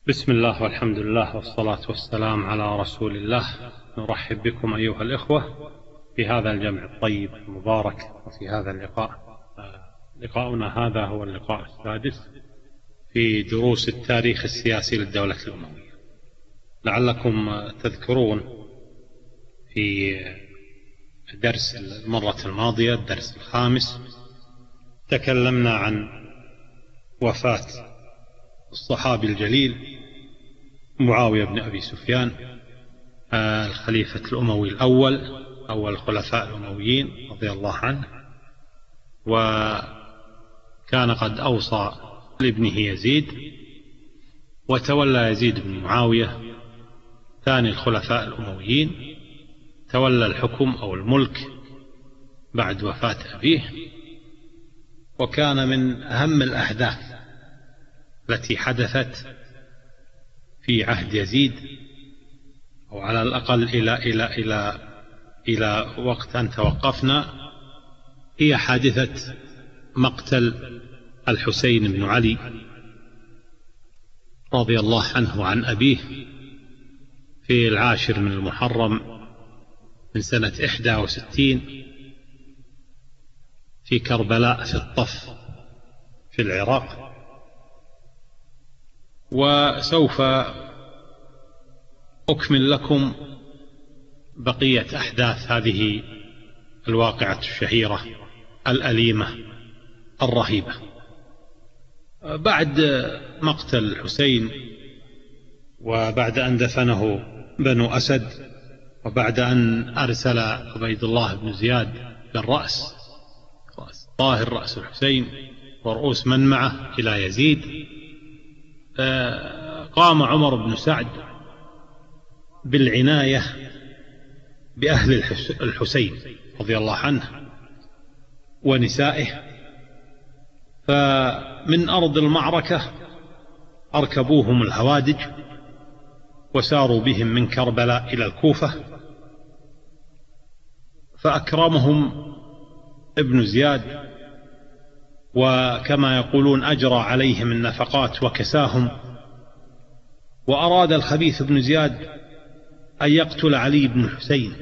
بسم الله والحمد لله والصلاة والسلام على رسول الله. نرحب بكم أيها الإخوة في هذا الجمع الطيب المبارك وفي هذا اللقاء. لقاؤنا هذا هو اللقاء السادس في دروس التاريخ السياسي للدولة الأموية. لعلكم تذكرون في درس المرة الماضية الدرس الخامس تكلمنا عن وفاة الصحابي الجليل معاوية بن أبي سفيان الخليفة الأموي الأول، أول الخلفاء الأمويين رضي الله عنه، وكان قد أوصى لابنه يزيد، وتولى يزيد بن معاوية ثاني الخلفاء الأمويين، تولى الحكم أو الملك بعد وفاة أبيه، وكان من أهم الأحداث التي حدثت في عهد يزيد، أو على الأقل إلى وقت أن توقفنا، هي حادثة مقتل الحسين بن علي رضي الله عنه عن أبيه في 10 من المحرم من سنة 61 في كربلاء في الطف في العراق. وسوف أكمل لكم بقية أحداث هذه الواقعة الشهيرة الأليمة الرهيبة. بعد مقتل الحسين، وبعد أن دفنه بنو أسد، وبعد أن أرسل عبيد الله بن زياد بالرأس، رأس طاهر رأس الحسين ورؤوس من معه إلى يزيد، قام عمر بن سعد بالعناية بأهل الحسين رضي الله عنه ونسائه. فمن أرض المعركة أركبوهم الهوادج وساروا بهم من كربلاء إلى الكوفة، فأكرمهم ابن زياد، وكما يقولون أجرى عليهم النفقات وكساهم. وأراد الخبيث بن زياد أن يقتل علي بن الحسين،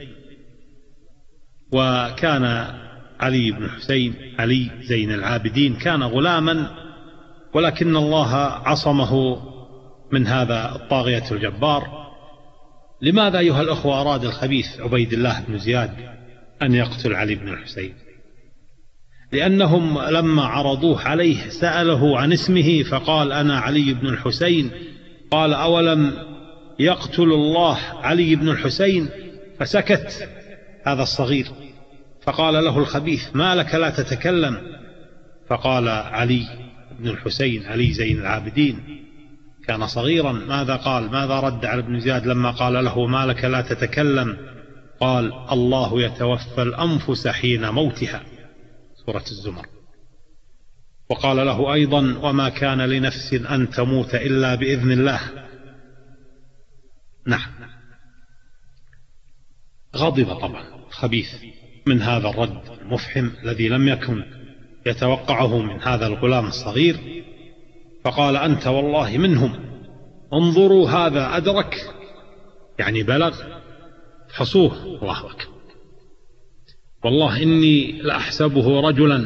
وكان علي بن الحسين علي زين العابدين كان غلاما، ولكن الله عصمه من هذا الطاغية الجبار. لماذا أيها الأخوة أراد الخبيث عبيد الله بن زياد أن يقتل علي بن الحسين؟ لأنهم لما عرضوه عليه سأله عن اسمه فقال أنا علي بن الحسين. قال أولم يقتل الله علي بن الحسين؟ فسكت هذا الصغير، فقال له الخبيث ما لك لا تتكلم؟ فقال علي بن الحسين علي زين العابدين كان صغيرا. ماذا قال؟ ماذا رد على ابن زياد لما قال له ما لك لا تتكلم؟ قال الله يتوفى الأنفس حين موتها، سورة الزمر. وقال له أيضا وما كان لنفس أن تموت إلا بإذن الله. نعم، غضب طبعا خبيث من هذا الرد المفحم الذي لم يكن يتوقعه من هذا الغلام الصغير، فقال أنت والله منهم، انظروا هذا أدرك، يعني بلغ، فحصوه. الله أكبر، والله إني لأحسبه رجلا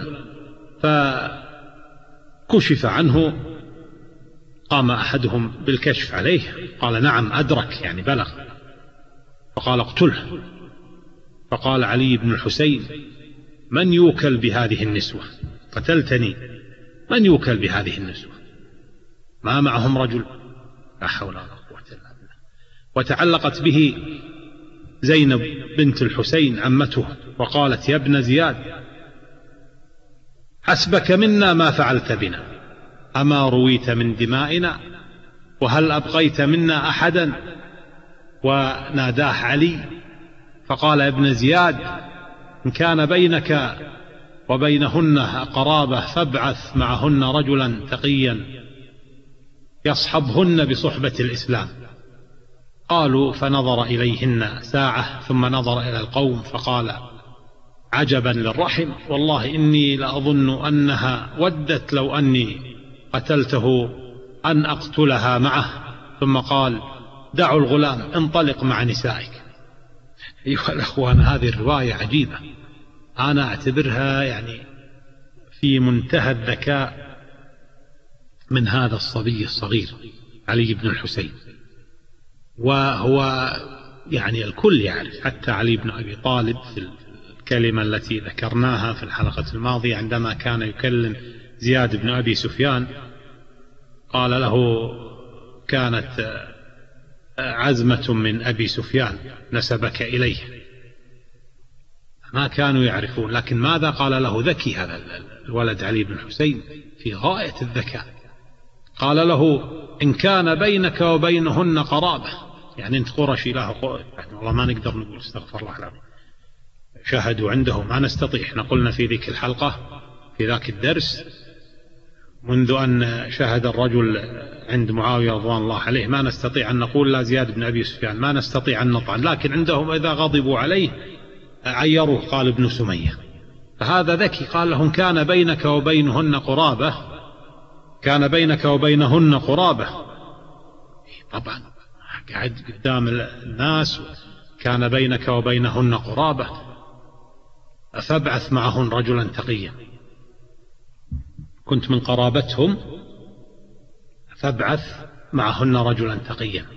فكشف عنه. قام أحدهم بالكشف عليه قال نعم أدرك، يعني بلغ. فقال اقتله. فقال علي بن الحسين من يوكل بهذه النسوة؟ قتلتني، من يوكل بهذه النسوة؟ ما معهم رجل، لا حول ولا قوة إلا بالله. وتعلقت به زينب بنت الحسين عمته وقالت يا ابن زياد حسبك منا ما فعلت بنا، أما رويت من دمائنا، وهل أبقيت منا أحدا؟ وناداه علي فقال يا ابن زياد إن كان بينك وبينهن قرابة فابعث معهن رجلا تقيا يصحبهن بصحبة الإسلام. قالوا فنظر إليهن ساعة ثم نظر إلى القوم فقال عجبا للرحم، والله إني لأظن أنها ودت لو أني قتلته أن أقتلها معه، ثم قال: دعوا الغلام انطلق مع نسائك. أيها الأخوان، هذه الرواية عجيبة، أنا أعتبرها يعني في منتهى الذكاء من هذا الصبي الصغير علي بن الحسين. وهو يعني الكل يعرف، حتى علي بن أبي طالب في الكلمة التي ذكرناها في الحلقة الماضية عندما كان يكلم زياد بن أبي سفيان قال له: كانت عزمة من أبي سفيان نسبك إليه. ما كانوا يعرفون، لكن ماذا قال له؟ ذكي هذا الولد علي بن الحسين في غاية الذكاء. قال له: إن كان بينك وبينهن قرابة، يعني أنت قرشي له، يعني والله ما نقدر نقول استغفر الله العظيم، شاهدوا عنده ما نستطيع. احنا قلنا في ذيك الحلقة في ذاك الدرس منذ أن شاهد الرجل عند معاوية رضوان الله عليه ما نستطيع أن نقول لا زياد بن أبي سفيان، ما نستطيع أن نطعن، لكن عندهم إذا غضبوا عليه عيروه، قال ابن سمية. فهذا ذكي، قال لهم: كان بينك وبينهن قرابة، كان بينك وبينهن قرابة. طبعا قاعد قدام الناس، كان بينك وبينهن قرابة، فابعث معهن رجلا تقيا، كنت من قرابتهم فابعث معهن رجلا تقيا.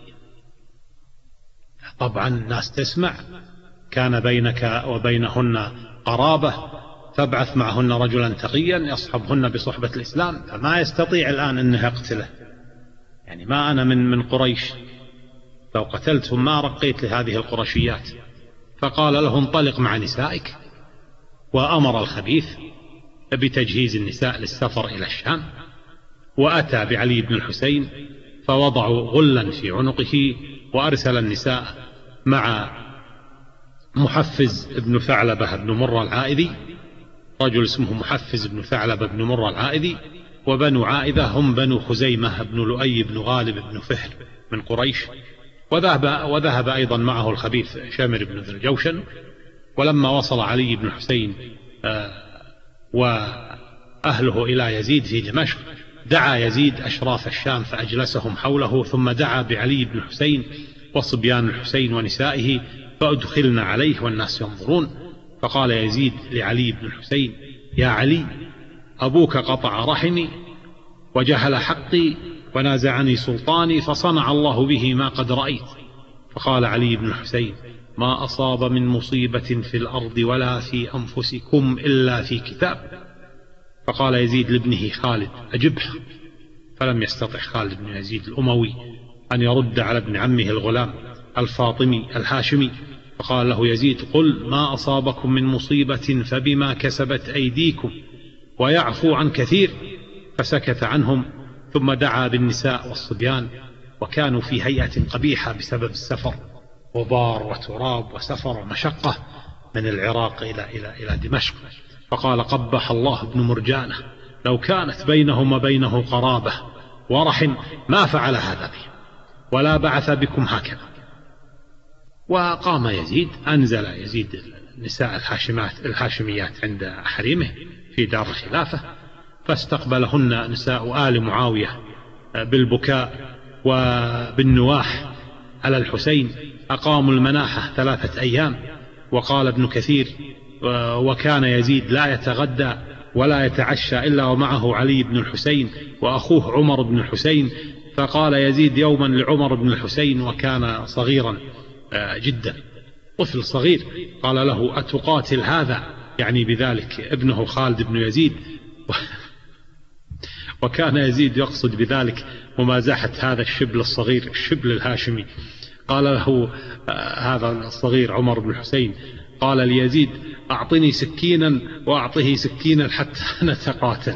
طبعا الناس تسمع: كان بينك وبينهن قرابة فابعث معهن رجلا تقيا يصحبهن بصحبة الإسلام. فما يستطيع الآن أنه يقتله، يعني ما أنا من قريش، لو قتلتهم ما رقيت لهذه القرشيات. فقال له: انطلق مع نسائك، وأمر الخبيث بتجهيز النساء للسفر إلى الشام. وأتى بعلي بن الحسين فوضعوا غلا في عنقه، وأرسل النساء مع محفز بن ثعلبة بن مرة العائذي، رجل اسمه محفز بن ثعلبة بن مرة العائذي. وبنو عائذة هم بنو خزيمة بن لؤي بن غالب بن فهر من قريش. وذهب أيضا معه الخبيث شامر بن ذي الجوشن. ولما وصل علي بن الحسين وأهله إلى يزيد في دمشق، دعا يزيد أشراف الشام فأجلسهم حوله، ثم دعا بعلي بن الحسين وصبيان الحسين ونسائه فأدخلنا عليه والناس ينظرون. فقال يزيد لعلي بن الحسين: يا علي، أبوك قطع رحمي وجهل حقي ونازعني سلطاني، فصنع الله به ما قد رأيت. فقال علي بن الحسين: ما أصاب من مصيبة في الأرض ولا في أنفسكم إلا في كتاب. فقال يزيد لابنه خالد: أجبه. فلم يستطع خالد بن يزيد الأموي أن يرد على ابن عمه الغلام الفاطمي الهاشمي. فقال له يزيد: قل ما أصابكم من مصيبة فبما كسبت أيديكم ويعفو عن كثير. فسكت عنهم، ثم دعا بالنساء والصبيان، وكانوا في هيئة قبيحة بسبب السفر، غبار وتراب وسفر ومشقة من العراق إلى دمشق. فقال: قبح الله ابن مرجانة، لو كانت بينهم وبينه قرابة ورحم ما فعل هذا به ولا بعث بكم هكذا. وقام يزيد، أنزل يزيد النساء الهاشميات عند حريمه في دار الخلافة، فاستقبلهن نساء آل معاوية بالبكاء وبالنواح على الحسين. أقاموا المناحة 3 أيام. وقال ابن كثير: وكان يزيد لا يتغدى ولا يتعشى إلا ومعه علي بن الحسين وأخوه عمر بن الحسين. فقال يزيد يوما لعمر بن الحسين، وكان صغيرا جدا، طفل صغير، قال له: أتقاتل هذا؟ يعني بذلك ابنه خالد بن يزيد. وكان يزيد يقصد بذلك ممازحة هذا الشبل الصغير، الشبل الهاشمي. قال له هذا الصغير عمر بن الحسين، قال ليزيد: أعطني سكينا وأعطه سكينا حتى نتقاتل.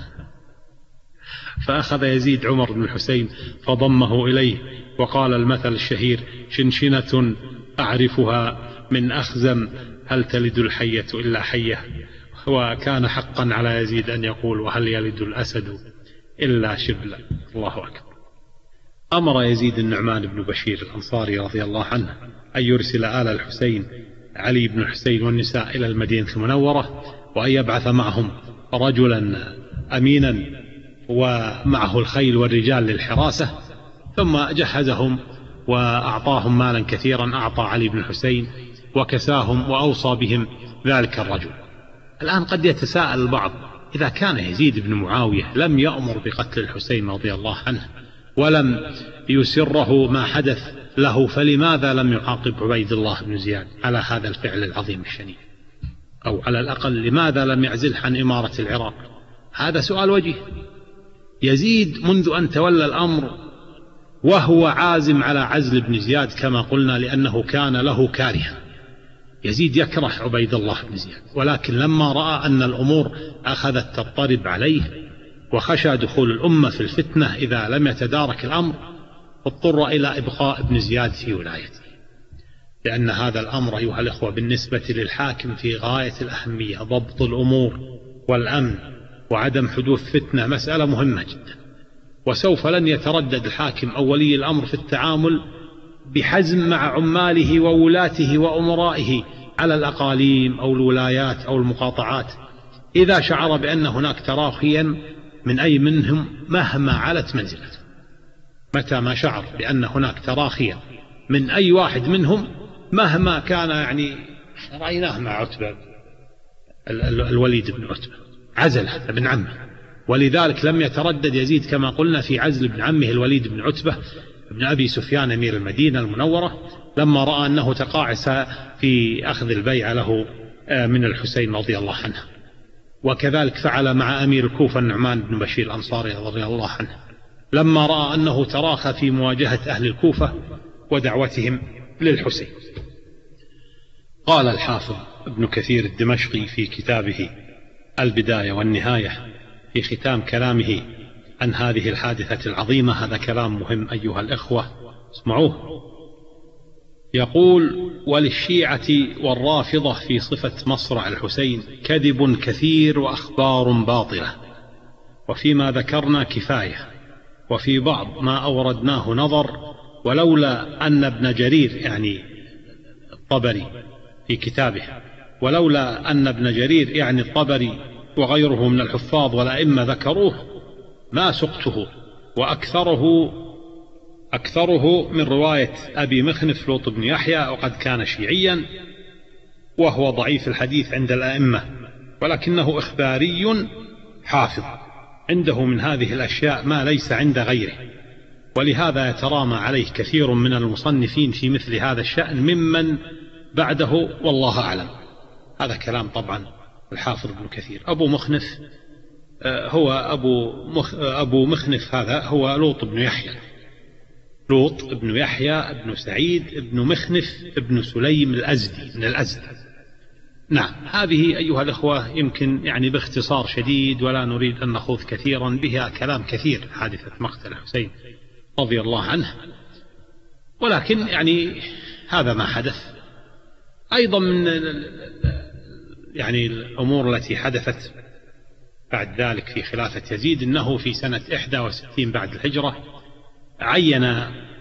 فأخذ يزيد عمر بن الحسين فضمه إليه، وقال المثل الشهير: شنشنة أعرفها من أخزم، هل تلد الحية إلا حية. وكان حقا على يزيد أن يقول: وهل يلد الأسد إلا شبلا. الله أكبر. أمر يزيد النعمان بن بشير الأنصاري رضي الله عنه أن يرسل آل الحسين علي بن الحسين والنساء إلى المدينة المنورة، وأن يبعث معهم رجلا أمينا ومعه الخيل والرجال للحراسة. ثم جهزهم وأعطاهم مالا كثيرا، أعطى علي بن الحسين وكساهم وأوصى بهم ذلك الرجل. الآن قد يتساءل البعض: إذا كان يزيد بن معاوية لم يأمر بقتل الحسين رضي الله عنه ولم يسره ما حدث له، فلماذا لم يعاقب عبيد الله بن زياد على هذا الفعل العظيم الشنيع؟ أو على الأقل لماذا لم يعزله عن إمارة العراق؟ هذا سؤال وجيه. يزيد منذ أن تولى الأمر وهو عازم على عزل ابن زياد كما قلنا، لأنه كان له كارها. يزيد يكره عبيد الله بن زياد، ولكن لما رأى أن الأمور أخذت تضطرب عليه وخشى دخول الأمة في الفتنة إذا لم يتدارك الأمر، اضطر إلى إبقاء ابن زياد في ولايته، لأن هذا الأمر أيها الإخوة بالنسبة للحاكم في غاية الأهمية. ضبط الأمور والأمن وعدم حدوث فتنة مسألة مهمة جدا، وسوف لن يتردد الحاكم أو ولي الأمر في التعامل بحزم مع عماله وولاته وأمرائه على الأقاليم أو الولايات أو المقاطعات إذا شعر بأن هناك تراخيا من أي منهم مهما علت منزلته. متى ما شعر بأن هناك تراخيا من أي واحد منهم مهما كان، يعني رأيناه مع عتبة الوليد بن عتبة، عزل ابن عمه، ولذلك لم يتردد يزيد كما قلنا في عزل ابن عمه الوليد بن عتبة ابن أبي سفيان أمير المدينة المنورة، لما رأى أنه تقاعس في أخذ البيعة له من الحسين رضي الله عنه. وكذلك فعل مع أمير الكوفة النعمان بن بشير الأنصاري رضي الله عنه، لما رأى أنه تراخى في مواجهة أهل الكوفة ودعوتهم للحسين. قال الحافظ ابن كثير الدمشقي في كتابه البداية والنهاية في ختام كلامه عن هذه الحادثة العظيمة، هذا كلام مهم أيها الإخوة اسمعوه. يقول: وللشيعة والرافضة في صفة مصرع الحسين كذب كثير وأخبار باطلة، وفيما ذكرنا كفاية، وفي بعض ما أوردناه نظر، ولولا أن ابن جرير يعني الطبري في كتابه، ولولا أن ابن جرير يعني الطبري وغيره من الحفاظ والأئمة ذكروه ما سقته، وأكثره من رواية أبي مخنف لوط بن يحيى، وقد كان شيعيا وهو ضعيف الحديث عند الأئمة، ولكنه إخباري حافظ عنده من هذه الأشياء ما ليس عند غيره، ولهذا يترامى عليه كثير من المصنفين في مثل هذا الشأن ممن بعده والله أعلم. هذا كلام طبعا الحافظ ابن كثير. أبو مخنف هو أبو مخنف هذا هو لوط بن يحيى، لوط بن يحيى بن سعيد بن مخنف بن سليم الأزدي من الأزد. نعم، هذه أيها الأخوة يمكن يعني باختصار شديد، ولا نريد أن نخوض كثيرا بها كلام كثير حادثة مقتل الحسين رضي الله عنه، ولكن يعني هذا ما حدث. أيضا من يعني الأمور التي حدثت بعد ذلك في خلافة يزيد أنه في سنة 61 بعد الهجرة عين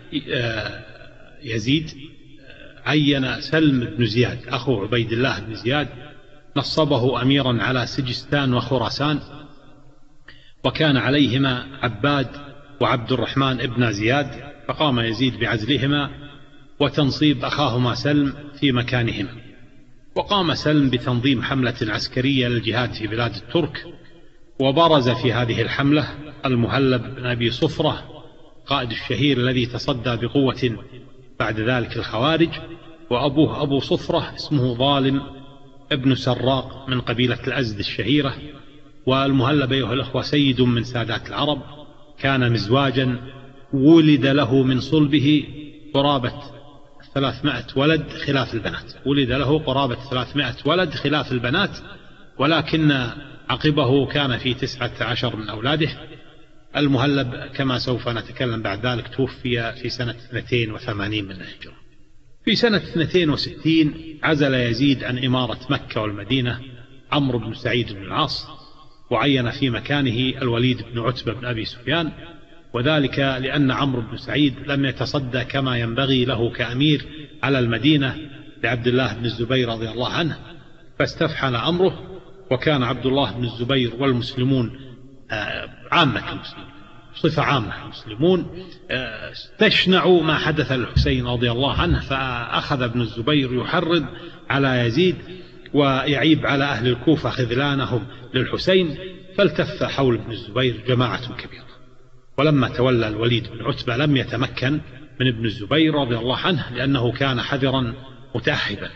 يزيد سلم بن زياد أخو عبيد الله بن زياد، نصبه أميرا على سجستان وخراسان، وكان عليهما عباد وعبد الرحمن ابن زياد، فقام يزيد بعزلهما وتنصيب أخاهما سلم في مكانهما. وقام سلم بتنظيم حملة عسكرية للجهاد في بلاد الترك، وبرز في هذه الحملة المهلب بن أبي صفرة قائد الشهير الذي تصدى بقوة بعد ذلك الخوارج، وأبوه أبو صفرة اسمه ظالم ابن سراق من قبيلة الأزد الشهيرة. والمهلب أيها الأخوة سيد من سادات العرب، كان مزواجا، ولد له من صلبه قرابة 300 ولد خلاف البنات، ولد له قرابة 300 ولد خلاف البنات، ولكن عقبه كان في 19 من أولاده. المهلب كما سوف نتكلم بعد ذلك توفي في سنة 82 من الهجرة. في سنة 62 عزل يزيد عن إمارة مكة والمدينة عمرو بن سعيد بن العاص، وعين في مكانه الوليد بن عتبة بن أبي سفيان، وذلك لأن عمرو بن سعيد لم يتصدى كما ينبغي له كأمير على المدينة لعبد الله بن الزبير رضي الله عنه، فاستفحل أمره. وكان عبد الله بن الزبير والمسلمون عامة المسلمين صفة عامة. المسلمون استشنعوا ما حدث للحسين رضي الله عنه، فأخذ ابن الزبير يحرض على يزيد ويعيب على أهل الكوفة خذلانهم للحسين، فالتف حول ابن الزبير جماعة كبيرة. ولما تولى الوليد بن عتبة لم يتمكن من ابن الزبير رضي الله عنه لأنه كان حذرا متأهبا.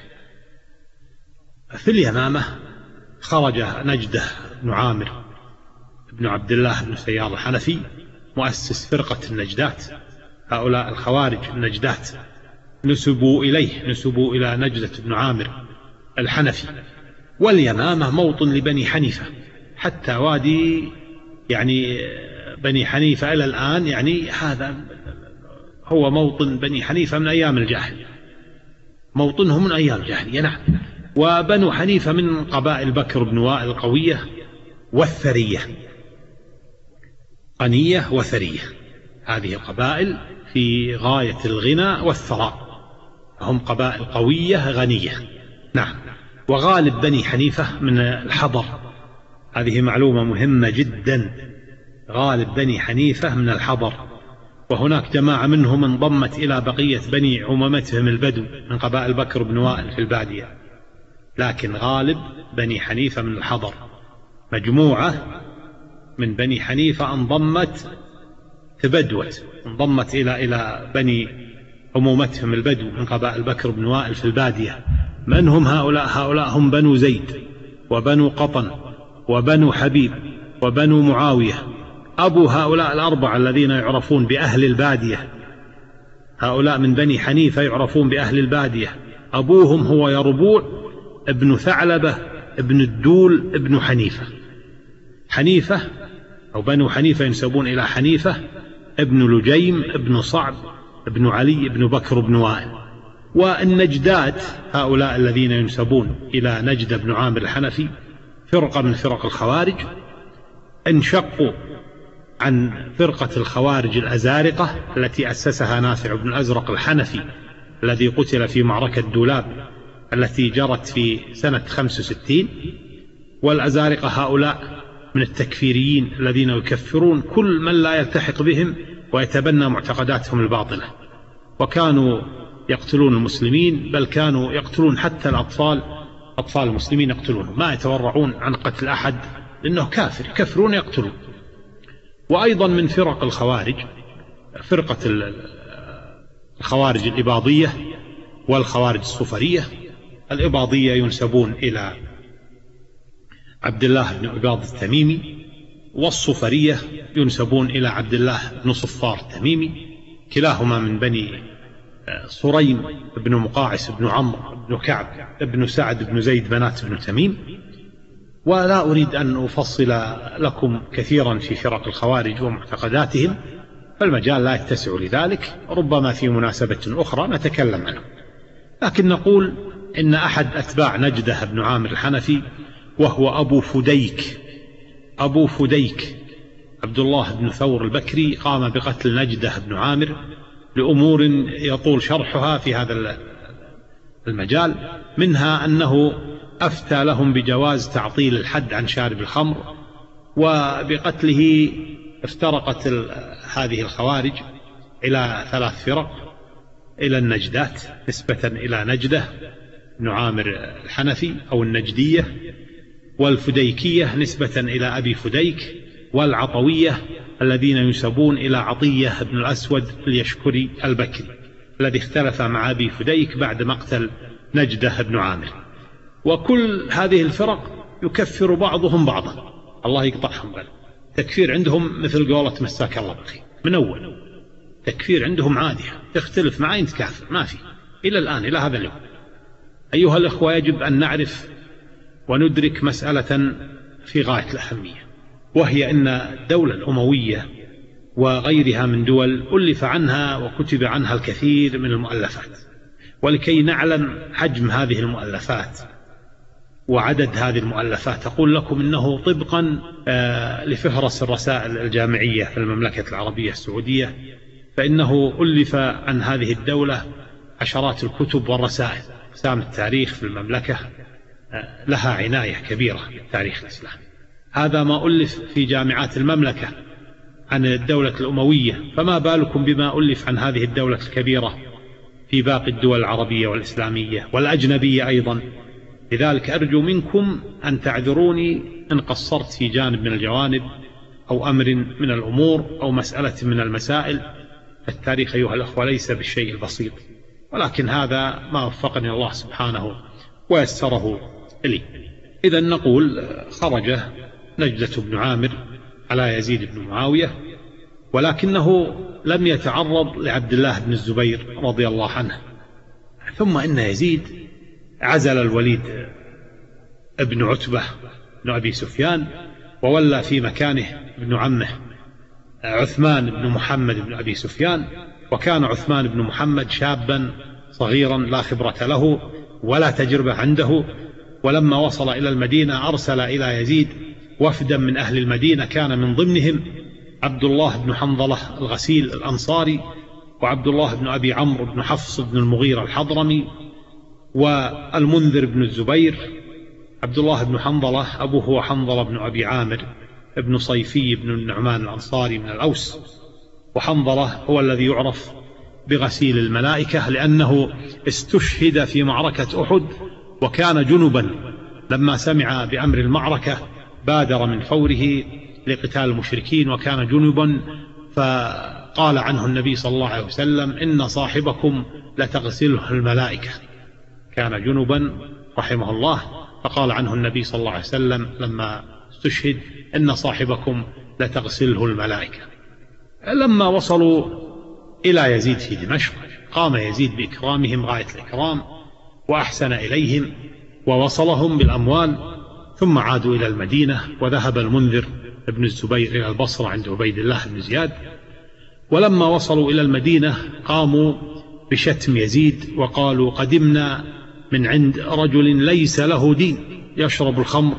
في اليمامة خرج نجده بن عامر بن عبد الله بن سيار الحنفي مؤسس فرقة النجدات. هؤلاء الخوارج النجدات نسبوا إلى نجدة بن عامر الحنفي. واليمامة موطن لبني حنيفة، حتى وادي يعني بني حنيفة إلى الآن، يعني هذا هو موطن بني حنيفة من أيام الجاهلية، موطنهم من أيام الجاهلية. نعم. وبنو حنيفة من قبائل بكر بن وائل القوية والثرية، غنية وثرية، هذه القبائل في غاية الغنى والثراء، هم قبائل قوية غنية. نعم. وغالب بني حنيفة من الحضر، هذه معلومة مهمة جدا، غالب بني حنيفة من الحضر، وهناك جماعة منهم انضمت إلى بقية بني عمومتهم البدو من قبائل بكر بن وائل في البادية، لكن غالب بني حنيفة من الحضر. مجموعة من بني حنيفة انضمت إلى بني عمومتهم البدو من قبائل بكر بن وائل في البادية. من هم هؤلاء؟ هؤلاء هم بنو زيد وبنو قطن وبنو حبيب وبنو معاوية. أبو هؤلاء الأربعة الذين يعرفون بأهل البادية، هؤلاء من بني حنيفة يعرفون بأهل البادية، أبوهم هو يربوع ابن ثعلبة ابن الدول ابن حنيفة. حنيفة أو بنو حنيفة ينسبون إلى حنيفة ابن لجيم ابن صعب ابن علي ابن بكر بن وائل. والنجدات هؤلاء الذين ينسبون إلى نجد بن عامر الحنفي فرقة من فرق الخوارج، انشقوا عن فرقة الخوارج الأزارقة التي أسسها نافع بن الأزرق الحنفي الذي قتل في معركة دولاب التي جرت في سنة 65. والأزارقة هؤلاء من التكفيريين الذين يكفرون كل من لا يلتحق بهم ويتبنى معتقداتهم الباطلة، وكانوا يقتلون المسلمين، بل كانوا يقتلون حتى الأطفال، أطفال المسلمين يقتلونهم، ما يتورعون عن قتل أحد لأنه كافر، يكفرون يقتلون. وأيضا من فرق الخوارج فرقة الخوارج الإباضية والخوارج الصفرية. الإباضية ينسبون إلى عبد الله بن عباد التميمي، والصفرية ينسبون إلى عبد الله بن صفار التميمي، كلاهما من بني صريم بن مقاعس بن عمرو بن كعب بن سعد بن زيد بنات بن تميم. ولا أريد أن أفصل لكم كثيرا في فرق الخوارج ومعتقداتهم، فالمجال لا يتسع لذلك، ربما في مناسبة أخرى نتكلم عنه. لكن نقول إن أحد أتباع نجده بن عامر الحنفي وهو أبو فديك عبد الله بن ثور البكري قام بقتل نجده بن عامر لأمور يطول شرحها في هذا المجال، منها أنه أفتى لهم بجواز تعطيل الحد عن شارب الخمر. وبقتله افترقت هذه الخوارج إلى 3 فرق: إلى النجدات نسبة إلى نجده بن عامر الحنفي أو النجدية، والفديكية نسبة إلى أبي فديك، والعطوية الذين ينسبون إلى عطية بن الأسود اليشكري البكري الذي اختلف مع أبي فديك بعد مقتل نجده بن عامر. وكل هذه الفرق يكفر بعضهم بعضا، الله يقطعهم بل تكفير عندهم مثل قولة مساك الله بالخير، من أول تكفير عندهم عادي، تختلف معي أنت كافر، ما في إلى الآن إلى هذا اليوم. أيها الأخوة، يجب أن نعرف وندرك مسألة في غاية الأهمية، وهي أن الدولة الأموية وغيرها من دول ألف عنها وكتب عنها الكثير من المؤلفات، ولكي نعلم حجم هذه المؤلفات وعدد هذه المؤلفات أقول لكم إنه طبقا لفهرس الرسائل الجامعية في المملكة العربية السعودية، فإنه ألف عن هذه الدولة عشرات الكتب والرسائل. أقسام التاريخ في المملكة لها عناية كبيرة بالتاريخ الإسلامي. هذا ما ألف في جامعات المملكة عن الدولة الأموية، فما بالكم بما ألف عن هذه الدولة الكبيرة في باقي الدول العربية والإسلامية والأجنبية أيضا. لذلك أرجو منكم أن تعذروني إن قصرت في جانب من الجوانب أو أمر من الأمور أو مسألة من المسائل. التاريخ أيها الأخوة ليس بالشيء البسيط، ولكن هذا ما وفقني الله سبحانه ويسره لي. إذا نقول خرج نجدة بن عامر على يزيد بن معاوية، ولكنه لم يتعرض لعبد الله بن الزبير رضي الله عنه. ثم إن يزيد عزل الوليد ابن عتبة بن أبي سفيان، وولى في مكانه ابن عمه عثمان بن محمد بن أبي سفيان. وكان عثمان بن محمد شابا صغيرا لا خبرة له ولا تجربة عنده. ولما وصل إلى المدينة أرسل إلى يزيد وفدا من أهل المدينة، كان من ضمنهم عبد الله بن حنظلة الغسيل الأنصاري، وعبد الله بن أبي عمرو بن حفص بن المغيرة الحضرمي، والمنذر بن الزبير. عبد الله بن حنظلة أبوه هو حنظلة بن أبي عامر ابن صيفي بن النعمان الأنصاري من الأوس. وحنظلة هو الذي يعرف بغسيل الملائكة لأنه استشهد في معركة أحد وكان جنبا. لما سمع بأمر المعركة بادر من فوره لقتال المشركين وكان جنبا، فقال عنه النبي صلى الله عليه وسلم: إن صاحبكم لتغسله الملائكة. كان جنبا رحمه الله، فقال عنه النبي صلى الله عليه وسلم لما استشهد: إن صاحبكم لتغسله الملائكة. لما وصلوا إلى يزيد في دمشق قام يزيد بإكرامهم غاية الإكرام وأحسن إليهم ووصلهم بالأموال، ثم عادوا إلى المدينة. وذهب المنذر بن الزبير إلى البصرة عند عبيد الله بن زياد. ولما وصلوا إلى المدينة قاموا بشتم يزيد وقالوا: قدمنا من عند رجل ليس له دين، يشرب الخمر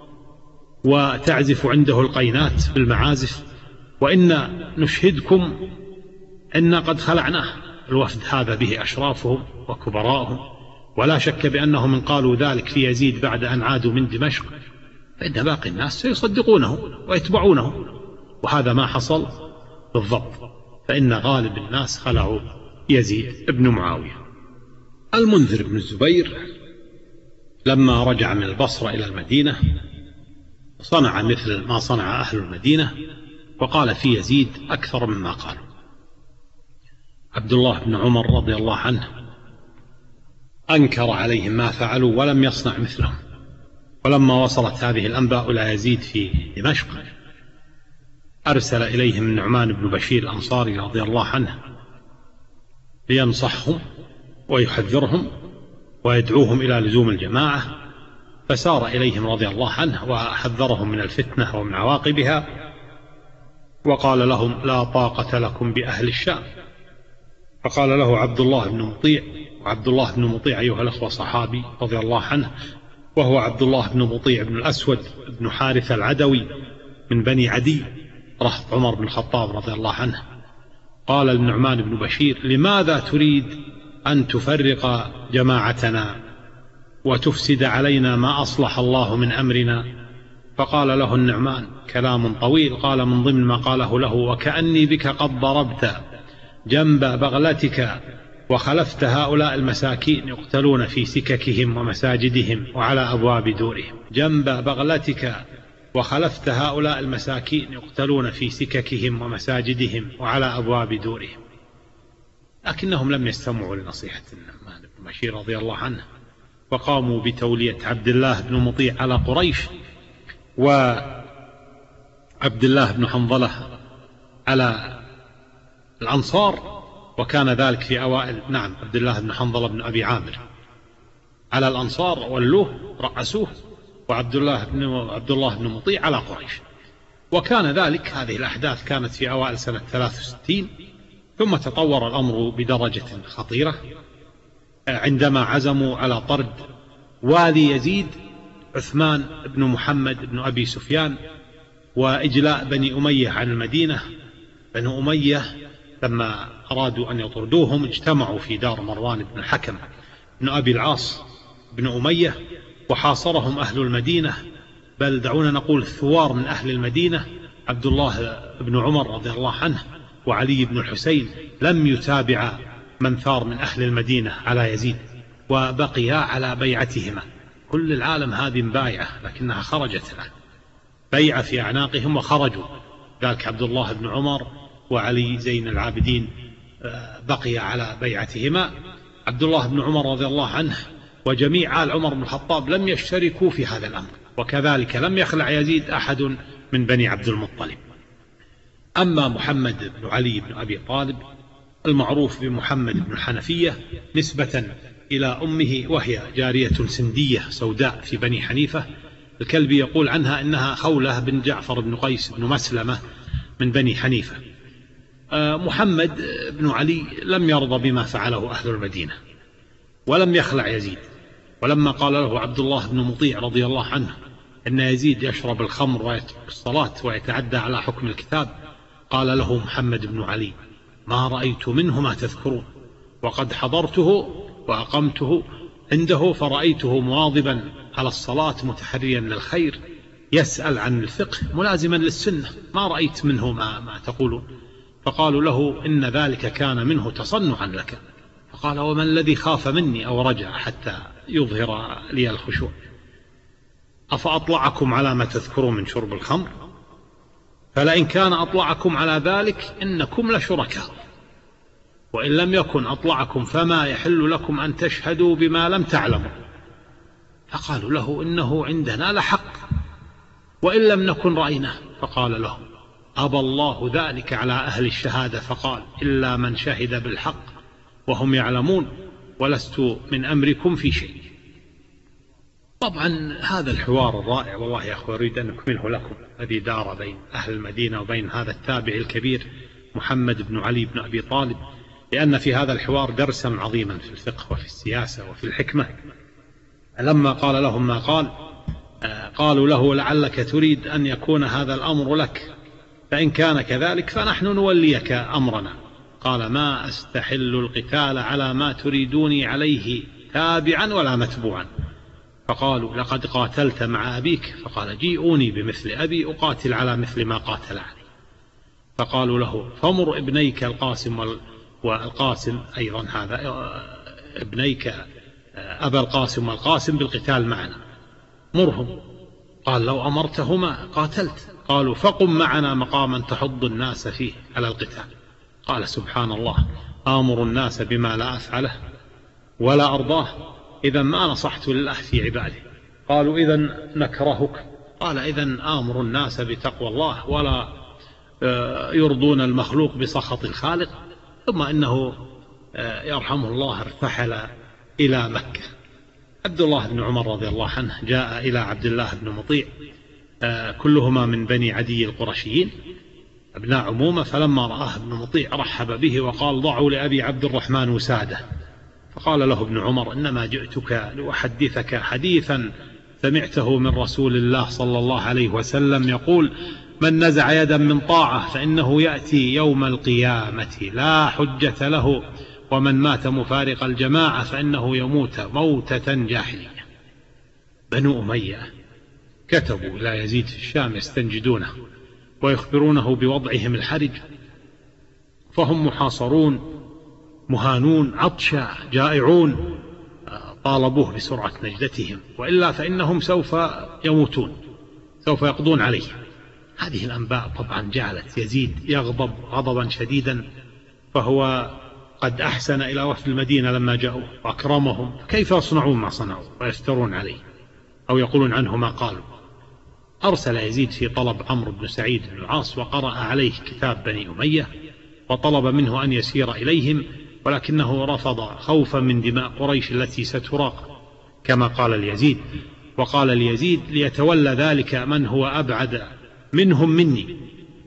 وتعزف عنده القينات بالمعازف، وإن نشهدكم إن قد خلعناه. الوفد هذا به أشرافهم وكبراءهم، ولا شك بأنهم إن قالوا ذلك في يزيد بعد أن عادوا من دمشق فإن باقي الناس سيصدقونه ويتبعونه، وهذا ما حصل بالضبط. فإن غالب الناس خلعوا يزيد بن معاوية. المنذر بن الزبير لما رجع من البصرة إلى المدينة صنع مثل ما صنع أهل المدينة، وقال في يزيد أكثر مما قالوا. عبد الله بن عمر رضي الله عنه أنكر عليهم ما فعلوا ولم يصنع مثلهم. ولما وصلت هذه الأنباء إلى يزيد في دمشق أرسل إليهم النعمان بن بشير الأنصاري رضي الله عنه لينصحهم ويحذرهم ويدعوهم إلى لزوم الجماعة. فسار إليهم رضي الله عنه وحذرهم من الفتنة ومن عواقبها، وقال لهم: لا طاقة لكم بأهل الشام. فقال له عبد الله بن مطيع، وعبد الله بن مطيع أيها الأخوة صحابي رضي الله عنه، وهو عبد الله بن مطيع بن الأسود بن حارثة العدوي من بني عدي رهط عمر بن الخطاب رضي الله عنه. قال النعمان بن بشير: لماذا تريد أن تفرق جماعتنا وتفسد علينا ما أصلح الله من أمرنا؟ فقال له النعمان كلام طويل، قال من ضمن ما قاله له: وكأني بك قد ضربت جنب بغلتك وخلفت هؤلاء المساكين يقتلون في سككهم ومساجدهم وعلى أبواب دورهم. جنب بغلتك وخلفت هؤلاء المساكين يقتلون في سككهم ومساجدهم وعلى أبواب دورهم. لكنهم لم يستمعوا لنصيحة النعمان بن بشير رضي الله عنه، وقاموا بتولية عبد الله بن مطيع على قريش، وعبد الله بن حنظلة على الأنصار. وكان ذلك في أوائل عبد الله بن حنظلة بن أبي عامر على الأنصار ولوه رأسوه، وعبد الله بن مطيع على قريش. وكان ذلك، هذه الأحداث كانت في أوائل سنة 63. ثم تطور الأمر بدرجة خطيرة عندما عزموا على طرد والي يزيد عثمان بن محمد بن أبي سفيان وإجلاء بني أمية عن المدينة. بني أمية لما أرادوا أن يطردوهم اجتمعوا في دار مروان بن الحكم بن أبي العاص بن أمية، وحاصرهم أهل المدينة، بل دعونا نقول ثوار من أهل المدينة. عبد الله بن عمر رضي الله عنه وعلي بن الحسين لم يتابع من ثار من أهل المدينة على يزيد وبقيا على بيعتهما. كل العالم هذه بايعة لكنها خرجت الآن، بيعة في أعناقهم وخرجوا، ذلك عبد الله بن عمر وعلي زين العابدين بقي على بيعتهما. عبد الله بن عمر رضي الله عنه وجميع آل عمر بن الخطاب لم يشتركوا في هذا الأمر، وكذلك لم يخلع يزيد أحد من بني عبد المطلب. أما محمد بن علي بن أبي طالب المعروف بمحمد بن الحنفية نسبة إلى أمه، وهي جارية سندية سوداء في بني حنيفة، الكلبي يقول عنها إنها خولة بن جعفر بن قيس بن مسلمة من بني حنيفة. محمد بن علي لم يرضى بما فعله أهل المدينة ولم يخلع يزيد، ولما قال له عبد الله بن مطيع رضي الله عنه إن يزيد يشرب الخمر ويترك الصلاة ويتعدى على حكم الكتاب، قال له محمد بن علي: ما رأيت منه ما تذكرون، وقد حضرته وأقمته عنده فرأيته مواظبا على الصلاة متحريا للخير يسأل عن الفقه ملازما للسنة، ما رأيت منه ما تقولون. فقالوا له: إن ذلك كان منه تصنعا لك. فقال: وما الذي خاف مني أو رجع حتى يظهر لي الخشوع؟ أفأطلعكم على ما تذكرون من شرب الخمر؟ فلئن كان أطلعكم على ذلك إنكم لشركاء، وإن لم يكن أطلعكم فما يحل لكم أن تشهدوا بما لم تعلموا. فقالوا له: إنه عندنا لحق وإن لم نكن رأيناه. فقال له: أبى الله ذلك على أهل الشهادة، فقال: إلا من شهد بالحق وهم يعلمون، ولست من أمركم في شيء. طبعا هذا الحوار الرائع والله يا أخوة أريد أن أكمله لكم، الذي دار بين أهل المدينة وبين هذا التابع الكبير محمد بن علي بن أبي طالب، لأن في هذا الحوار درسا عظيما في الفقه وفي السياسة وفي الحكمة. لما قال لهم ما قال، قالوا له: لعلك تريد أن يكون هذا الأمر لك، فإن كان كذلك فنحن نوليك أمرنا. قال: ما أستحل القتال على ما تريدوني عليه تابعا ولا متبوعا. فقالوا: لقد قاتلت مع أبيك. فقال: جيئوني بمثل أبي أقاتل على مثل ما قاتل عليه. فقالوا له: فمر ابنيك القاسم والقاسم أيضا هذا ابنيك أبا القاسم والقاسم بالقتال معنا، مرهم. قال: لو أمرتهما قاتلت. قالوا: فقم معنا مقاما تحض الناس فيه على القتال. قال: سبحان الله، آمر الناس بما لا أفعله ولا أرضاه، إذا ما نصحت لله في عباده. قالوا: إذا نكرهك. قال: إذا آمر الناس بتقوى الله ولا يرضون المخلوق بسخط الخالق. ثم إنه يرحمه الله ارتحل إلى مكة. عبد الله بن عمر رضي الله عنه جاء إلى عبد الله بن مطيع، كلهما من بني عدي القرشيين ابناء عمومة، فلما رآه ابن مطيع رحب به وقال: ضعوا لأبي عبد الرحمن وساده. فقال له ابن عمر: إنما جئتك لأحدثك حديثا سمعته من رسول الله صلى الله عليه وسلم يقول: من نزع يدا من طاعة فإنه يأتي يوم القيامة لا حجة له، ومن مات مفارق الجماعة فإنه يموت موتة جاحلية. بنو أمية كتبوا إلى يزيد في الشام يستنجدونه ويخبرونه بوضعهم الحرج، فهم محاصرون مهانون عطشا جائعون، طالبوه بسرعة نجدتهم، وإلا فإنهم سوف يموتون، سوف يقضون عليه. هذه الأنباء طبعا جعلت يزيد يغضب غضبا شديدا، فهو قد أحسن إلى وفد المدينة لما جاءوا وأكرمهم، كيف يصنعون ما صنعوا ويفترون عليه أو يقولون عنه ما قالوا. أرسل يزيد في طلب عمرو بن سعيد بن العاص وقرأ عليه كتاب بني أمية وطلب منه أن يسير إليهم، ولكنه رفض خوفا من دماء قريش التي ستراق كما قال اليزيد. وقال اليزيد: ليتولى ذلك من هو أبعد منهم مني.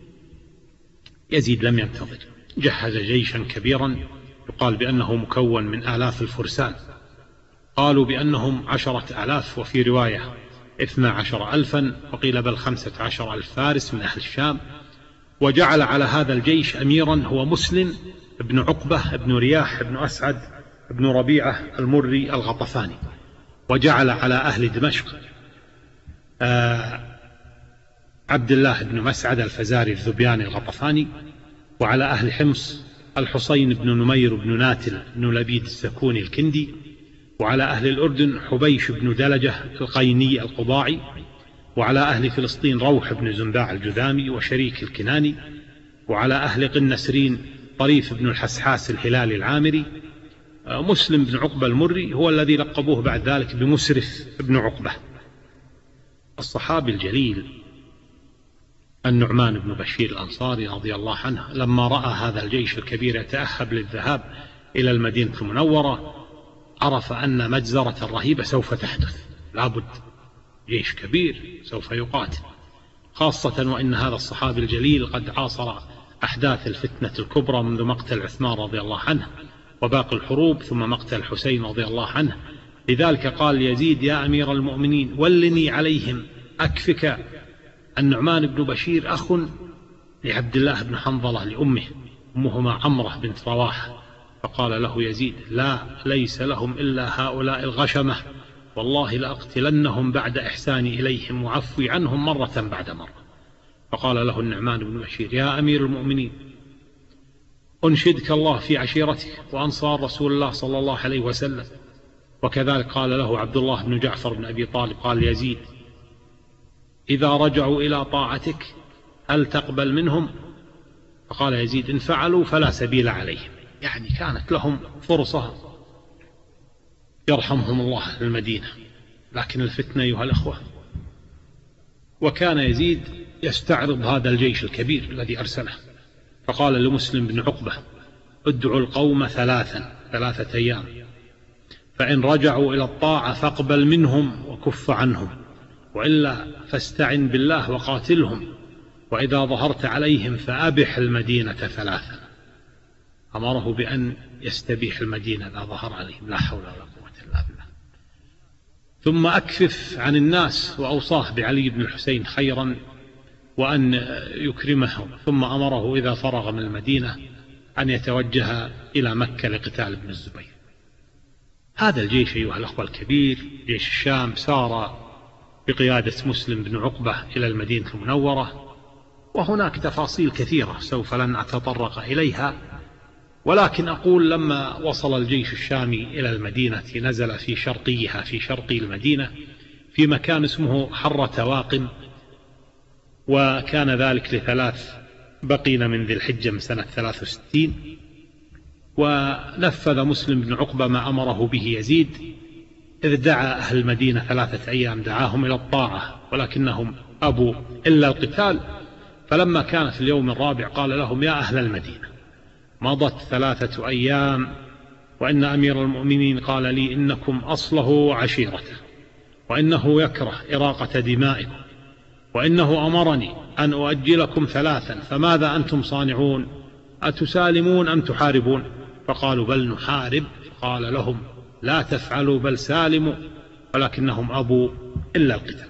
يزيد لم ينتظر، جهز جيشا كبيرا يقال بأنه مكون من آلاف الفرسان، قالوا بأنهم 10,000 وفي رواية 12,000 وقيل بل 15,000 فارس من أهل الشام. وجعل على هذا الجيش أميرا هو مسلم ابن عقبة ابن رياح ابن أسعد ابن ربيعة المري عبد الله بن مسعد الفزاري الذبياني الغطفاني، وعلى أهل حمص الحصين بن نمير بن ناتل بن لبيد السكوني الكندي، وعلى أهل الأردن حبيش بن دلجة القيني القضاعي، وعلى أهل فلسطين روح بن زنباع الجذامي وشريك الكناني، وعلى أهل قنسرين طريف بن الحسحاس الهلالي العامري. مسلم بن عقبة المري هو الذي لقبوه بعد ذلك بمسرف بن عقبة. الصحابي الجليل النعمان بن بشير الأنصاري رضي الله عنه لما رأى هذا الجيش الكبير يتأهب للذهاب إلى المدينة المنورة عرف أن مجزرة رهيبة سوف تحدث، لابد جيش كبير سوف يقاتل، خاصة وإن هذا الصحابي الجليل قد عاصر أحداث الفتنة الكبرى منذ مقتل عثمان رضي الله عنه وباقي الحروب ثم مقتل الحسين رضي الله عنه. لذلك قال يزيد: يا أمير المؤمنين ولني عليهم أكفك. النعمان بن بشير أخ لعبد الله بن حنظلة لأمه، أمهما عمرة بنت رواحة، فقال له يزيد: لا، ليس لهم إلا هؤلاء الغشمة، والله لأقتلنهم بعد إحساني إليهم وعفوي عنهم مرة بعد مرة. فقال له النعمان بن بشير: يا أمير المؤمنين، أنشدك الله في عشيرتك وأنصار رسول الله صلى الله عليه وسلم. وكذلك قال له عبد الله بن جعفر بن أبي طالب، قال يزيد: إذا رجعوا إلى طاعتك هل تقبل منهم؟ فقال يزيد: إن فعلوا فلا سبيل عليهم. يعني كانت لهم فرصة يرحمهم الله المدينة، لكن الفتنة أيها الأخوة. وكان يزيد يستعرض هذا الجيش الكبير الذي أرسله، فقال لمسلم بن عقبة: ادعوا القوم ثلاثة أيام، فإن رجعوا إلى الطاعة فاقبل منهم وكف عنهم، وإلا فاستعن بالله وقاتلهم، وإذا ظهرت عليهم فأبح المدينة 3. أمره بأن يستبيح المدينة إذا ظهر عليهم، لا حول ولا قوة إلا بالله. ثم أكفف عن الناس، وأوصاه بعلي بن الحسين خيرا وأن يكرمه، ثم أمره إذا فرغ من المدينة أن يتوجه إلى مكة لقتال ابن الزبير. هذا الجيش أيها الأخوة الكبير، جيش الشام، سار بقيادة مسلم بن عقبة إلى المدينة المنورة، وهناك تفاصيل كثيرة سوف لن أتطرق إليها، ولكن أقول لما وصل الجيش الشامي إلى المدينة نزل في شرقيها، في شرق المدينة، في مكان اسمه حرة واقم، وكان ذلك ل3 بقين من ذي الحجة من سنة 63. ونفذ مسلم بن عقبة ما أمره به يزيد، إذ دعا أهل المدينة 3 أيام، دعاهم إلى الطاعة ولكنهم أبوا إلا القتال. فلما كان في اليوم الرابع قال لهم: يا أهل المدينة، مضت 3 أيام وإن أمير المؤمنين قال لي إنكم أصله عشيرته، وإنه يكره إراقة دمائكم، وإنه أمرني أن أؤجلكم 3، فماذا أنتم صانعون؟ أتسالمون أم تحاربون؟ فقالوا: بل نحارب. قال لهم: لا تفعلوا بل سالموا، ولكنهم أبوا إلا القتال.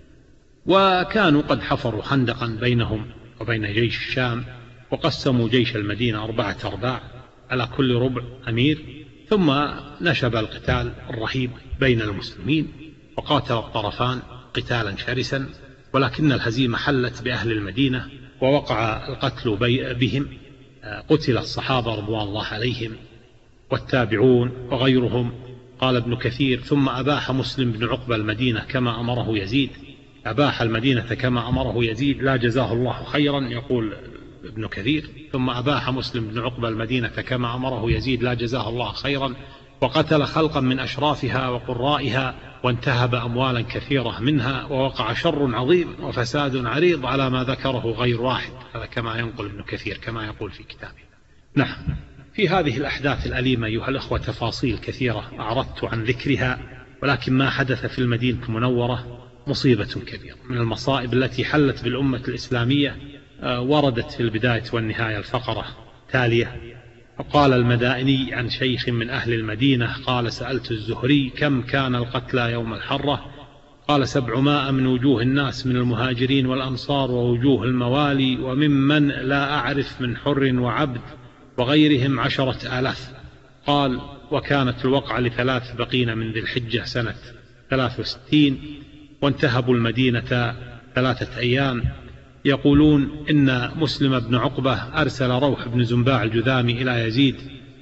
وكانوا قد حفروا خندقا بينهم وبين جيش الشام، وقسموا جيش المدينة 4 أرباع، على كل ربع أمير، ثم نشب القتال الرهيب بين المسلمين، وقاتل الطرفان قتالا شرسا، ولكن الهزيمة حلت بأهل المدينة ووقع القتل بهم. قتل الصحابة رضوان الله عليهم والتابعون وغيرهم. قال ابن كثير: ثم أباح مسلم بن عقبة المدينة كما أمره يزيد. أباح المدينة كما أمره يزيد، لا جزاه الله خيرا. يقول ابن كثير: ثم أباح مسلم بن عقبة المدينة كما أمره يزيد، لا جزاه الله خيرا، وقتل خلقا من أشرافها وقرائها، وانتهب أموالا كثيرة منها، ووقع شر عظيم وفساد عريض على ما ذكره غير واحد. هذا كما ينقل ابن كثير، كما يقول في كتابه. نعم، في هذه الأحداث الأليمة أيها الأخوة تفاصيل كثيرة أعرضت عن ذكرها، ولكن ما حدث في المدينة المنورة مصيبة كبيرة من المصائب التي حلت بالأمة الإسلامية. وردت في البداية والنهاية الفقرة تالية: قال المدائني عن شيخ من أهل المدينة قال: سألت الزهري: كم كان القتلى يوم الحرة؟ قال: 700 من وجوه الناس من المهاجرين والأنصار ووجوه الموالي، وممن لا أعرف من حر وعبد وغيرهم 10,000. قال: وكانت الوقعة ل3 بقين من ذي الحجة سنة 63، وانتهبوا المدينة 3 أيام، يقولون إن مسلم بن عقبة أرسل روح بن زنباع الجذامي إلى يزيد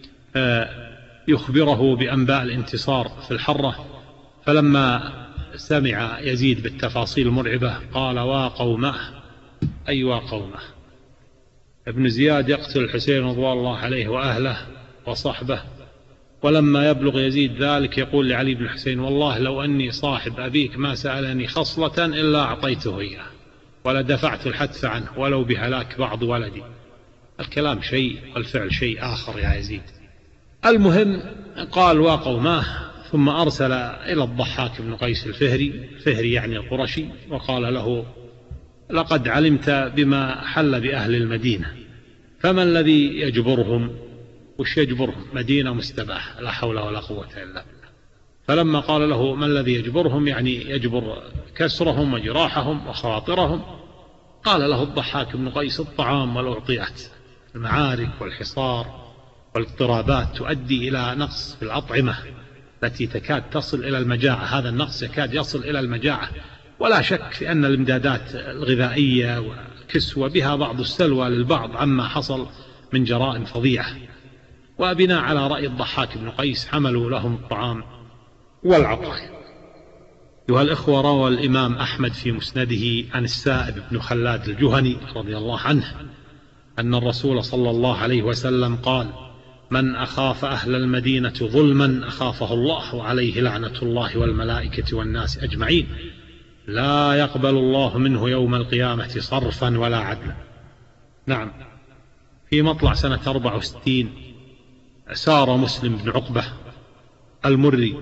يخبره بأنباء الانتصار في الحرة، فلما سمع يزيد بالتفاصيل المرعبة قال: وقومه، أي وقومه، ابن زياد يقتل الحسين رضوان الله عليه وأهله وصحبه. ولما يبلغ يزيد ذلك يقول لعلي بن الحسين: والله لو أني صاحب أبيك ما سألني خصلة إلا أعطيته إياه، ولا دفعت الحتف عنه ولو بهلاك بعض ولدي. الكلام شيء والفعل شيء آخر يا يزيد. المهم قال: وقوماه، ثم أرسل إلى الضحاك بن قيس الفهري يعني القرشي، وقال له: لقد علمت بما حل بأهل المدينة، فما الذي يجبرهم؟ وش يجبرهم؟ مدينة مستباح، لا حول ولا قوة إلا بالله. فلما قال له: ما الذي يجبرهم؟ يعني يجبر كسرهم وجراحهم وخواطرهم. قال له الضحاك بن قيس: الطعام والأعطيات. المعارك والحصار والاضطرابات تؤدي إلى نقص في الأطعمة التي تكاد تصل إلى المجاعة. هذا النقص يكاد يصل إلى المجاعة، ولا شك في أن الإمدادات الغذائية وكسوة بها بعض السلوى للبعض عما حصل من جرائم فظيعة. وبناء على رأي الضحاك بن قيس حملوا لهم الطعام والعطايا. أيها الإخوة، روى الإمام أحمد في مسنده عن السائب بن خلاد الجهني رضي الله عنه أن الرسول صلى الله عليه وسلم قال: من أخاف أهل المدينة ظلما أخافه الله، وعليه لعنة الله والملائكة والناس أجمعين، لا يقبل الله منه يوم القيامة صرفا ولا عدلا. نعم، في مطلع سنة 64 سار مسلم بن عقبة المري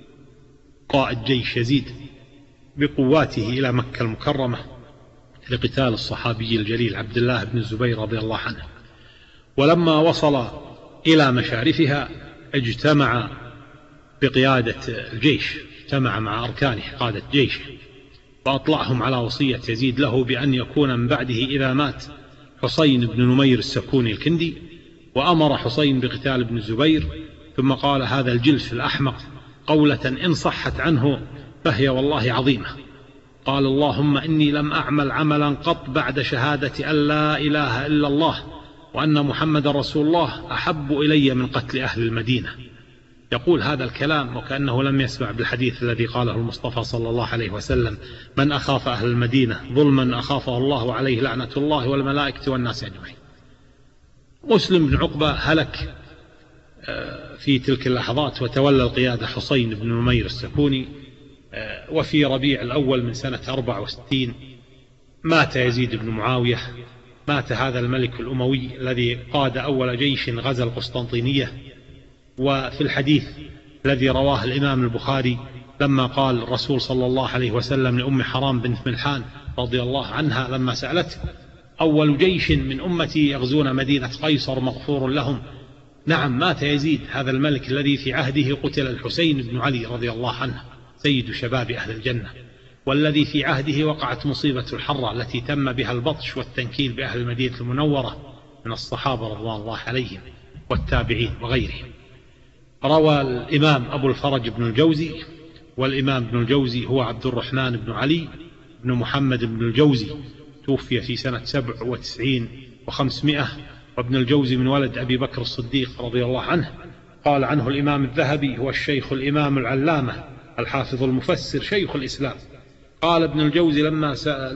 قائد جيش يزيد بقواته إلى مكة المكرمة لقتال الصحابي الجليل عبد الله بن الزبير رضي الله عنه. ولما وصل إلى مشارفها اجتمع بقيادة الجيش، اجتمع مع أركانه قادة جيشه، وأطلعهم على وصية يزيد له بأن يكون من بعده إذا مات حسين بن نمير السكوني الكندي، وأمر حسين بقتال ابن الزبير. ثم قال هذا الجلف الأحمق قولة إن صحت عنه فهي والله عظيمة. قال: اللهم إني لم أعمل عملا قط بعد شهادة أن لا إله إلا الله وأن محمد رسول الله أحب إلي من قتل أهل المدينة. يقول هذا الكلام وكأنه لم يسمع بالحديث الذي قاله المصطفى صلى الله عليه وسلم: من أخاف أهل المدينة ظلما أخافه الله، وعليه لعنة الله والملائكة والناس أجمعين. مسلم بن عقبة هلك في تلك اللحظات، وتولى القيادة حسين بن نمير السكوني. وفي ربيع الأول من سنة 64 مات يزيد بن معاوية، مات هذا الملك الأموي الذي قاد أول جيش غزا القسطنطينية. وفي الحديث الذي رواه الإمام البخاري لما قال الرسول صلى الله عليه وسلم لأم حرام بنت ملحان رضي الله عنها لما سألته: أول جيش من أمتي يغزون مدينة قيصر مغفور لهم. نعم، مات يزيد هذا الملك الذي في عهده قتل الحسين بن علي رضي الله عنه سيد شباب أهل الجنة، والذي في عهده وقعت مصيبة الحرة التي تم بها البطش والتنكيل بأهل المدينة المنورة من الصحابة رضوان الله عليهم والتابعين وغيرهم. روى الإمام أبو الفرج بن الجوزي، والإمام ابن الجوزي هو عبد الرحمن بن علي بن محمد بن الجوزي، توفي في سنة 97 و500. وابن الجوزي من ولد أبي بكر الصديق رضي الله عنه. قال عنه الإمام الذهبي: هو الشيخ الإمام العلامة الحافظ المفسر شيخ الإسلام. قال ابن الجوزي لما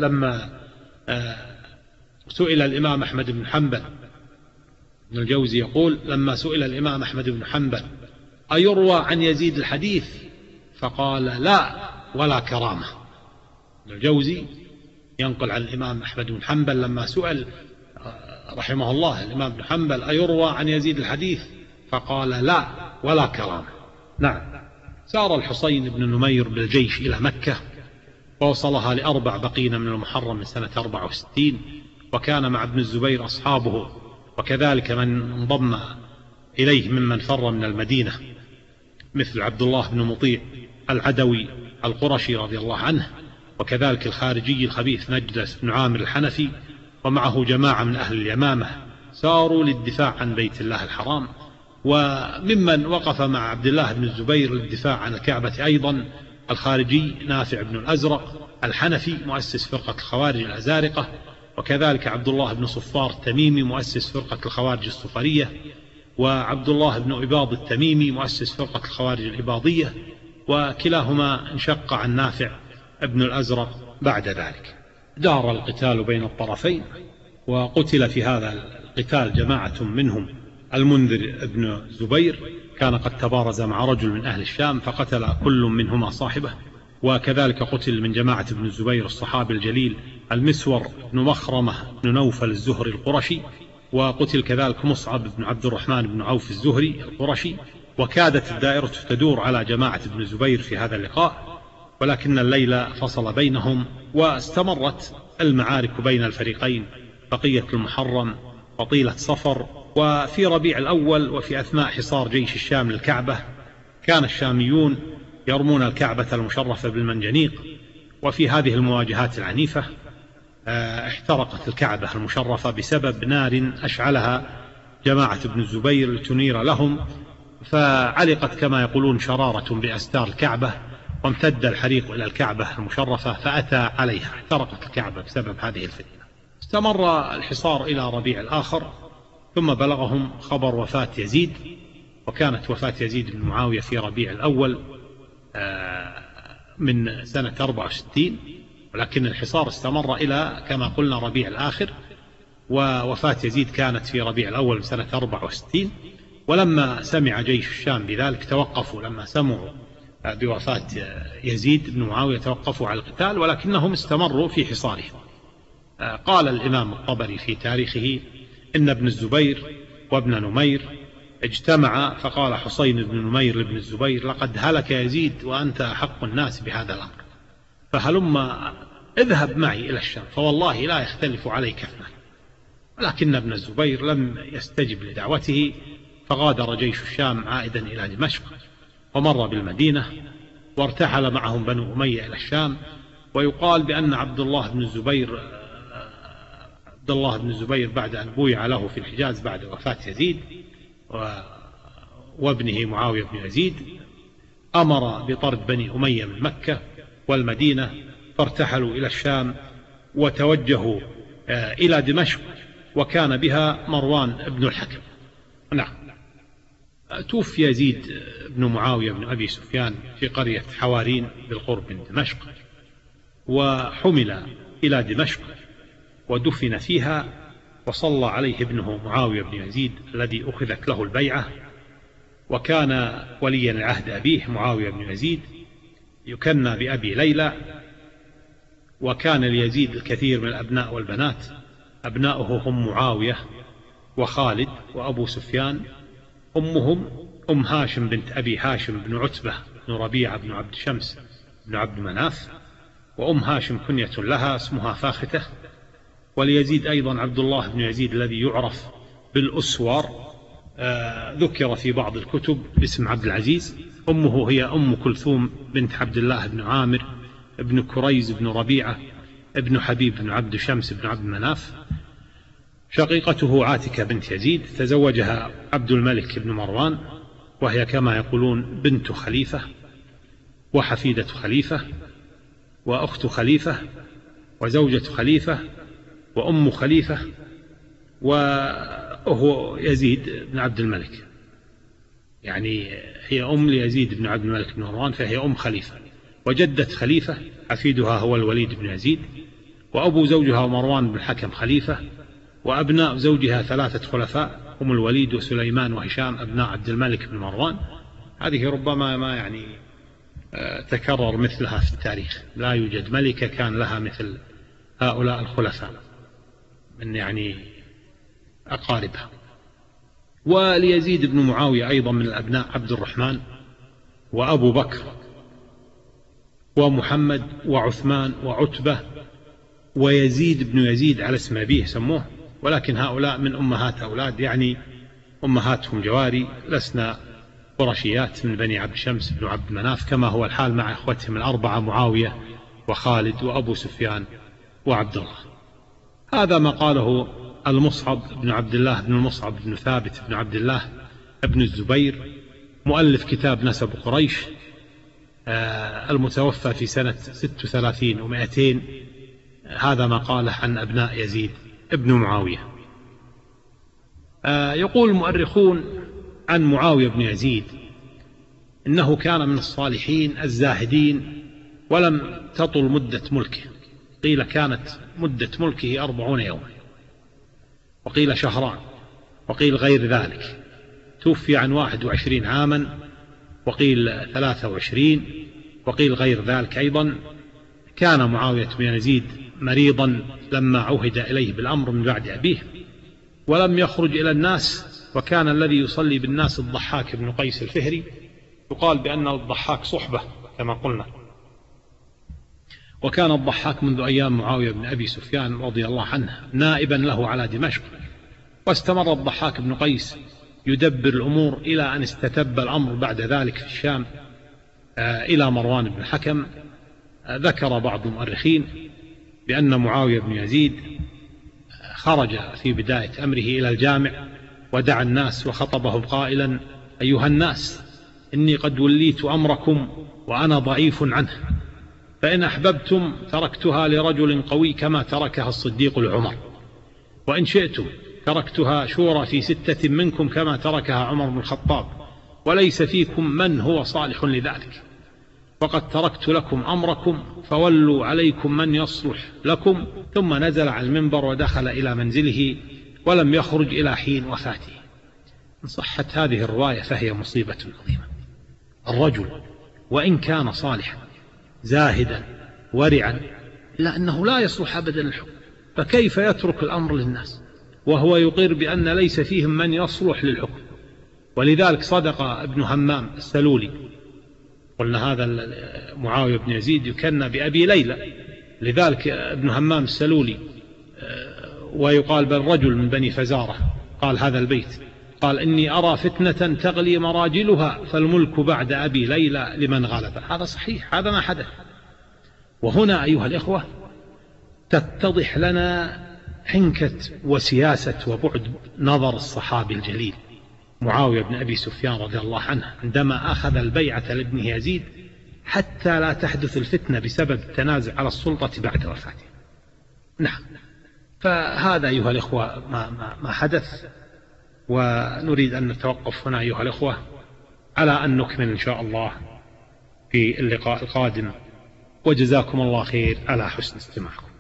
سئل الإمام أحمد بن حنبل، ابن الجوزي يقول: لما سئل الإمام أحمد بن حنبل أيروى عن يزيد الحديث؟ فقال: لا ولا كرامة. ابن الجوزي ينقل عن الإمام أحمد بن حنبل لما سئل رحمه الله الإمام بن حنبل أيروى عن يزيد الحديث؟ فقال: لا ولا كرامة. نعم. سار الحسين بن نمير بالجيش إلى مكة، ووصلها ل4 بقين من المحرم من سنة 64. وكان مع ابن الزبير أصحابه، وكذلك من انضم إليه ممن فر من المدينة مثل عبد الله بن مطيع العدوي القرشي رضي الله عنه، وكذلك الخارجي الخبيث نجدس بن عامر الحنفي، ومعه جماعة من أهل اليمامة ساروا للدفاع عن بيت الله الحرام. وممن وقف مع عبد الله بن الزبير للدفاع عن الكعبة أيضا الخارجي نافع بن الأزرق الحنفي مؤسس فرقة الخوارج الأزارقة، وكذلك عبد الله بن صفار التميمي مؤسس فرقة الخوارج الصفرية، وعبد الله بن إباض التميمي مؤسس فرقة الخوارج الإباضية، وكلاهما انشق عن نافع ابن الأزرق بعد ذلك. دار القتال بين الطرفين، وقتل في هذا القتال جماعة منهم المنذر بن الزبير، كان قد تبارز مع رجل من أهل الشام فقتل كل منهما صاحبه. وكذلك قتل من جماعة ابن الزبير الصحابي الجليل المسور بن مخرمة بن نوفل الزهري القرشي، وقتل كذلك مصعب بن عبد الرحمن بن عوف الزهري القرشي. وكادت الدائرة تدور على جماعة ابن الزبير في هذا اللقاء، ولكن الليل فصل بينهم، واستمرت المعارك بين الفريقين بقية المحرم وطيلة صفر. وفي ربيع الأول وفي أثناء حصار جيش الشام للكعبة كان الشاميون يرمون الكعبة المشرفة بالمنجنيق، وفي هذه المواجهات العنيفة احترقت الكعبة المشرفة بسبب نار أشعلها جماعة ابن الزبير لتنير لهم، فعلقت كما يقولون شرارة بأستار الكعبة، وامتد الحريق إلى الكعبة المشرفة فأتى عليها، احترقت الكعبة بسبب هذه الفتنة. استمر الحصار إلى ربيع الآخر، ثم بلغهم خبر وفاة يزيد، وكانت وفاة يزيد بن معاوية في ربيع الأول من سنة 64، ولكن الحصار استمر إلى كما قلنا ربيع الآخر، ووفاة يزيد كانت في ربيع الأول من سنة 64. ولما سمع جيش الشام بذلك توقفوا، لما سمعوا بوفاة يزيد بن معاوية توقفوا على القتال، ولكنهم استمروا في حصارهم. قال الإمام الطبري في تاريخه إن ابن الزبير وابن نمير اجتمعا فقال حسين بن نمير لابن الزبير: لقد هلك يزيد وأنت أحق الناس بهذا الأمر، فهلما اذهب معي إلى الشام فوالله لا يختلف عليك اثنان. ولكن ابن الزبير لم يستجب لدعوته، فغادر جيش الشام عائدا إلى دمشق، ومر بالمدينة، وارتحل معهم بنو أمية إلى الشام. ويقال بأن عبد الله بن الزبير بعد أن بويع له في الحجاز بعد وفاة يزيد وابنه معاوية بن يزيد، أمر بطرد بني أمية من مكة والمدينة، فارتحلوا إلى الشام وتوجهوا إلى دمشق، وكان بها مروان بن الحكم. نعم. توفي يزيد بن معاوية بن أبي سفيان في قرية حوارين بالقرب من دمشق، وحمل إلى دمشق ودفن فيها، وصلى عليه ابنه معاوية بن يزيد الذي أخذت له البيعة، وكان وليا لعهد أبيه معاوية بن يزيد، يكنى بأبي ليلى. وكان ليزيد الكثير من الأبناء والبنات، أبناؤه هم معاوية وخالد وأبو سفيان، أمهم أم هاشم بنت أبي هاشم بن عتبة بن ربيعة بن عبد شمس بن عبد مناف، وأم هاشم كنية لها اسمها فاختة. وليزيد أيضا عبد الله بن يزيد الذي يعرف بالأسوار، ذكر في بعض الكتب باسم عبد العزيز. أمه هي أم كلثوم بنت عبد الله بن عامر ابن كريز بن ربيعة ابن حبيب بن عبد شمس بن عبد مناف. شقيقته عاتكة بنت يزيد، تزوجها عبد الملك بن مروان، وهي كما يقولون بنت خليفة وحفيدة خليفة وأخت خليفة وزوجة خليفة وأم خليفة، وهو يزيد بن عبد الملك، يعني هي أم ليزيد بن عبد الملك بن مروان، فهي أم خليفة. وجدة خليفة حفيدها هو الوليد بن يزيد، وأبو زوجها مروان بن الحكم خليفة، وأبناء زوجها 3 خلفاء هم الوليد وسليمان وهشام أبناء عبد الملك بن مروان. هذه ربما ما يعني تكرر مثلها في التاريخ، لا يوجد ملكة كان لها مثل هؤلاء الخلفاء من يعني أقاربها. وليزيد بن معاوية أيضا من الأبناء عبد الرحمن وأبو بكر ومحمد وعثمان وعتبة ويزيد بن يزيد على اسم أبيه سموه، ولكن هؤلاء من أمهات أولاد، يعني أمهاتهم جواري، لسنا قرشيات من بني عبد شمس بن عبد مناف، كما هو الحال مع إخوتهم 4 معاوية وخالد وأبو سفيان وعبد الله. هذا ما قاله المصعب بن عبد الله بن المصعب بن ثابت بن عبد الله بن الزبير، مؤلف كتاب نسب قريش، المتوفى في سنة 36 و200 هذا ما قاله عن أبناء يزيد ابن معاوية. يقول المؤرخون عن معاوية بن يزيد إنه كان من الصالحين الزاهدين ولم تطل مدة ملكه، قيل كانت مدة ملكه 40 يوما، وقيل شهران، وقيل غير ذلك. توفي عن 21 عاما، وقيل 23، وقيل غير ذلك أيضا. كان معاوية بن يزيد مريضا لما عهد إليه بالأمر من بعد أبيه، ولم يخرج إلى الناس، وكان الذي يصلي بالناس الضحاك بن قيس الفهري، يقال بأن الضحاك صحبة كما قلنا. وكان الضحاك منذ أيام معاوية بن أبي سفيان رضي الله عنه نائبا له على دمشق، واستمر الضحاك بن قيس يدبر الأمور إلى أن استتب الأمر بعد ذلك في الشام إلى مروان بن الحكم. ذكر بعض المؤرخين بأن معاوية بن يزيد خرج في بداية أمره إلى الجامع ودعا الناس وخطبهم قائلا: أيها الناس، إني قد وليت أمركم وأنا ضعيف عنه، فإن أحببتم تركتها لرجل قوي كما تركها الصديق لعمر، وإن شئتم تركتها شورى في 6 منكم كما تركها عمر بن الخطاب، وليس فيكم من هو صالح لذلك، وقد تركت لكم أمركم فولوا عليكم من يصلح لكم. ثم نزل على المنبر ودخل إلى منزله ولم يخرج إلى حين وفاته. إن صحت هذه الرواية فهي مصيبة عظيمة. الرجل وإن كان صالحا زاهدا ورعا إلا أنه لا يصلح أبدا الحكم، فكيف يترك الأمر للناس وهو يقر بأن ليس فيهم من يصلح للحكم؟ ولذلك صدق ابن همام السلولي، قلنا هذا معاوية بن يزيد يكنى بأبي ليلى، لذلك ابن همام السلولي ويقال بل رجل من بني فزارة قال هذا البيت، قال: إني أرى فتنة تغلي مراجلها فالملك بعد أبي ليلى لمن غلب. هذا صحيح، هذا ما حدث. وهنا أيها الإخوة تتضح لنا حنكة وسياسة وبعد نظر الصحابي الجليل معاوية بن أبي سفيان رضي الله عنه عندما أخذ البيعة لابنه يزيد حتى لا تحدث الفتنة بسبب التنازع على السلطة بعد وفاته. نعم، فهذا أيها الإخوة ما حدث. ونريد أن نتوقف هنا أيها الإخوة على أن نكمل إن شاء الله في اللقاء القادم، وجزاكم الله خير على حسن استماعكم.